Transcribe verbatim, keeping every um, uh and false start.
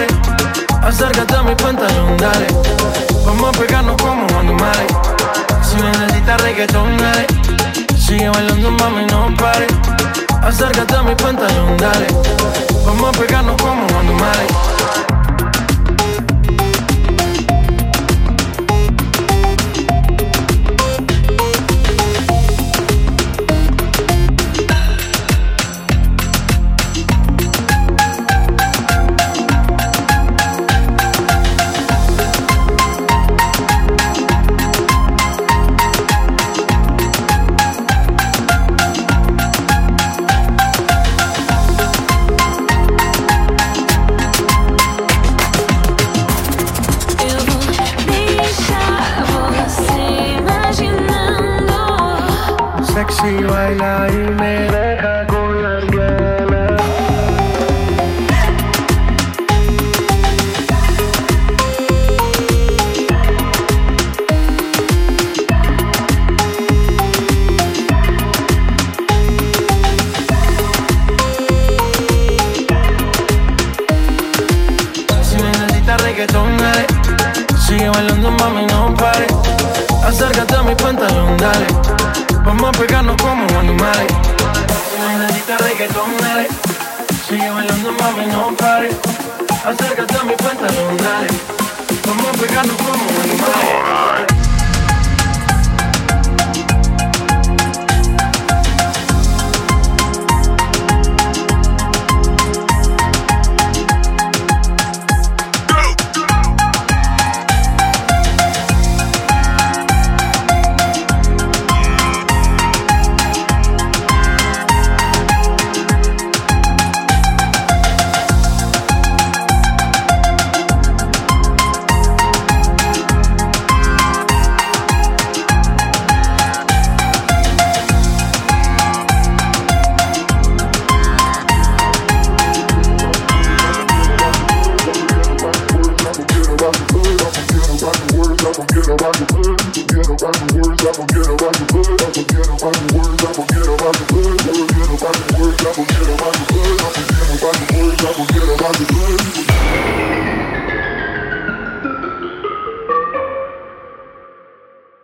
vale. Acércate a mi pantalón, dale. Vamos a pegarnos como animales. Si necesitas reggaetón, dale. Sigue bailando, mami, no pare. Acércate a mi pantalón, dale. Vamos a pegarnos como animales. Sexy baila y me deja con las ganas. Si necesitas reggaetón, dale. Sigue bailando, mami, no pare. Acércate a mi pantalón, dale. Vamos a pegarnos como animales. Si necesitas reggaetón, dale. Sigue bailando, mami, no pare. Acércate a mi pantalón, dale. Vamos a pegarnos como animales. Forget about the hood, forget about the words, I forget about the hood, I forget about the words, I forget about the hood, forget about the words, I forget about